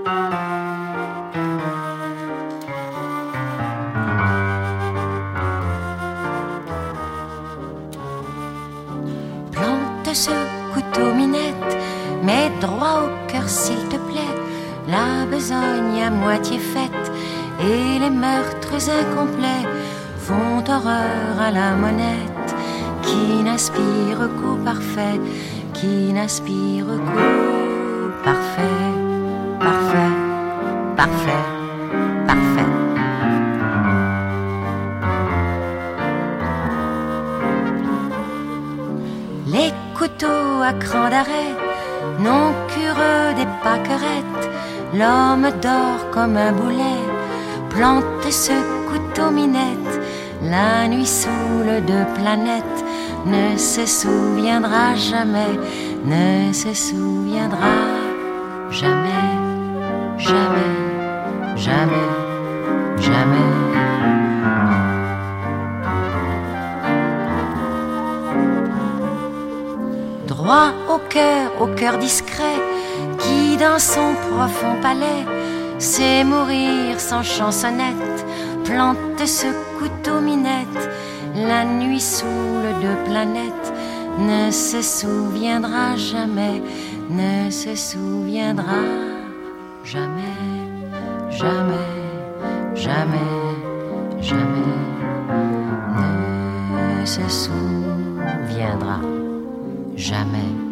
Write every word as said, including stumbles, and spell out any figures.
Plante ce couteau minette, mets droit au cœur s'il te plaît, la besogne à moitié faite et les meurtres incomplets font horreur à la monette qui n'aspire qu'au parfait, qui n'aspire qu'au parfait, parfait, parfait, parfait. Les couteaux à cran d'arrêt n'ont cure des pâquerettes, l'homme dort comme un boulet, plante ce couteau minette, la nuit saoule de planètes, ne se souviendra jamais, ne se souviendra jamais, jamais, jamais, jamais. Droit au cœur, au cœur discret, qui dans son profond palais sait mourir sans chansonnette, plante ce couteau minette, la nuit saoule de planètes, ne se souviendra jamais, ne se souviendra jamais, jamais, jamais, jamais, ne se souviendra jamais.